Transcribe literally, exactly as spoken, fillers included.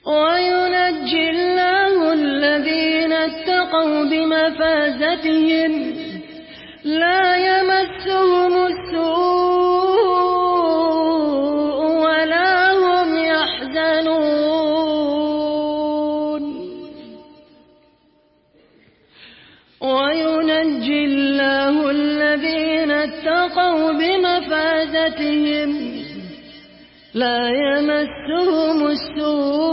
وينجي الله الذين اتقوا بمفازتهم لا يمسهم السوء ولا هم يحزنون وينجي الله الذين اتقوا بمفازتهم لا يمسهم السوء